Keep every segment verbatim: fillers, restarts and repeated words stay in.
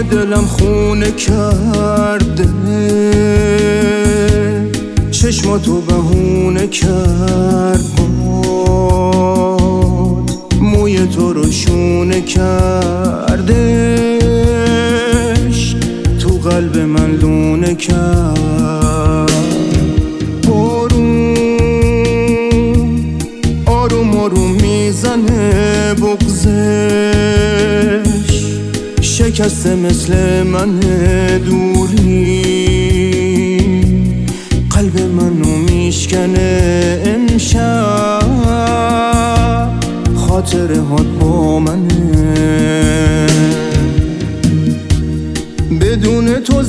دلم خونه کرده، چشماتو بهونه کرد باد، موی تو رو شونه کردش، تو قلب من لونه کرد. بارون آروم آروم میزنه بغزش، شکسته مثل من دوری، قلب منو میشکنه امشب، خاطره هات با منه. بدون تو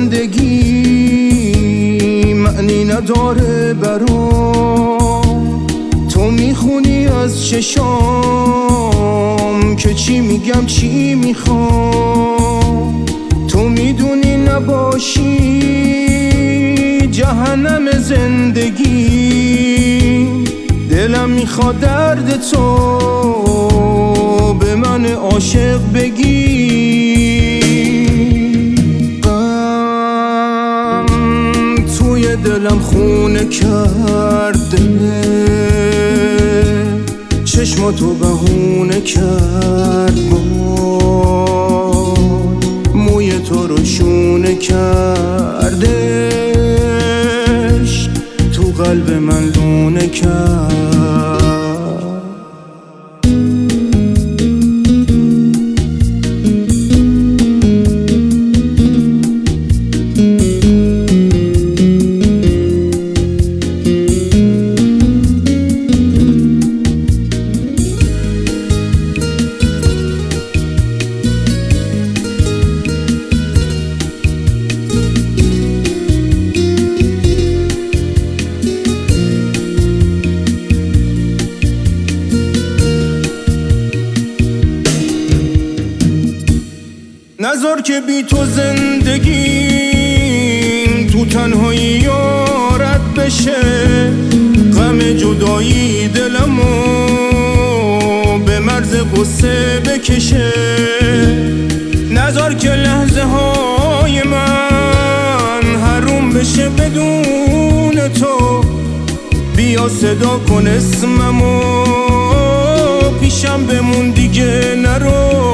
زندگی معنی نداره برام، تو میخونی از چشام که چی میگم چی میخوام، تو میدونی نباشی جهنم زندگی، دلم میخواد درد تو به من عاشق بگی. غم توی دلم خونه کرده، چشماتو بهونه کرد باد، موی تو رو شونه کردش، تو قلب من لونه کرد. نذار که بی تو زندگیم تو تنهایی یارت بشه، غم جدایی دلمو به مرز غصه بکشه. نذار که لحظه های من حروم بشه بدون تو، بیا صدا کن اسممو پیشم بمون دیگه نرو.